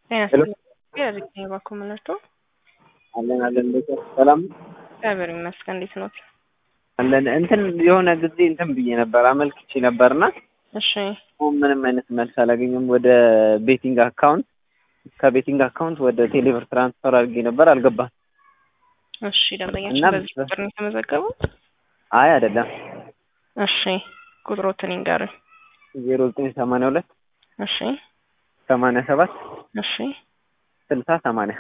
ሄሎ ያሪኝ ባኮመለቶ አለን ሰላም እግዚአብሔር ይመስገን። እንዴት ነው? አለን እንትን የሆነ ጊዜ እንትን ብዬ ነበር አመልክቼ ነበርና እሺ ምንም አይነት መልስ አላገኘም። ወደ ቤቲንግ አካውንት ከቤቲንግ አካውንት ወደ ቴሌብር ትራንስፈር አድርጌ ነበር አልገባም። እሺ ደንበኛችን በዚህ ቁጥር ነው የተመዘገቡት? አይ አይደለም። እሺ ቁጥሮትን ይንገሩኝ። 0982 እሺ 87 እሺ 60 80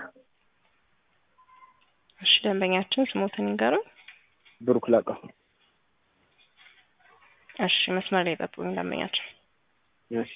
እሺ ደንበኛችን ስሞትን ይንገሩኝ። ብሩክ ላቀው። እሺ መስመር ላይ ጠብቁኝ ደንበኛችን። እሺ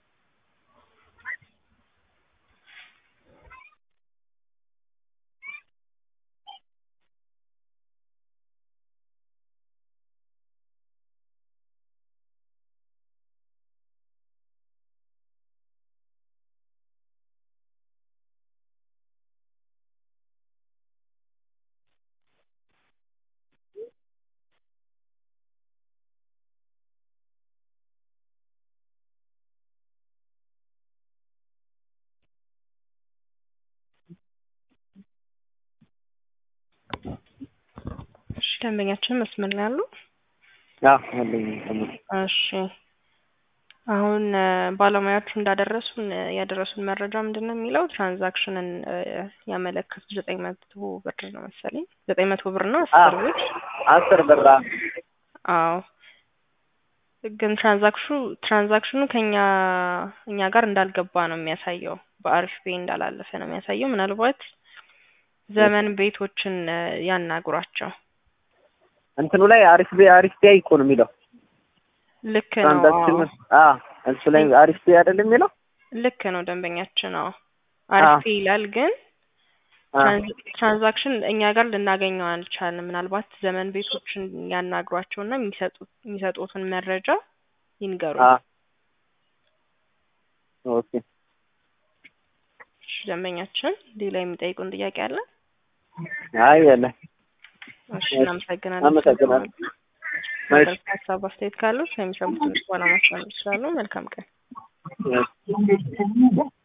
እሺ ደንበኛችን መስመር ላይ አሉ? አለኝ። እሺ አሁን ባለሙያዎቹ ያደረሱን መረጃ ምንድነው የሚለው ትራንዛክሽንን ያመለከቱ 900 ብር ነው መሰለኝ 900 ብር ነው 10 ብር 10 ብር። አዎ ግን ትራንዛክሽኑ እኛ ጋር እንዳልገባ ነው የሚያሳየው። በአሪፍ ፔይ እንዳላለፈ ነው የሚያሳየው። ምናልባት ዘመን ቤቶችን ያናግሯቸው። እንትኑ ላይ አሪፍ ፔይ እኮ ነው የሚለው። ልክ ነው። ትራንዛክሽን እሱ ላይ አሪፍ ፔይ አይደለም የሚለው። ልክ ነው ደንበኛችን። አሪፍ ፔይ ይላል ግን ትራንዛክሽን እኛ ጋር ልናገኘው አልቻልንም። ምናልባት ዘመን ቤቶችን ያናግሯቸውና የሚሰጡትን መረጃ ይንገሩ። ኦኬ እሺ ደንበኛችን ሌላ የሚጠይቁን ጥያቄ አለ? አይ ያለ። እሺ እናመሰግናለን። ሀሳብ አስተያየት ካለው የሚሰሙትን በኋላ ማስቀመጥ ይችላሉ። መልካም ቀን።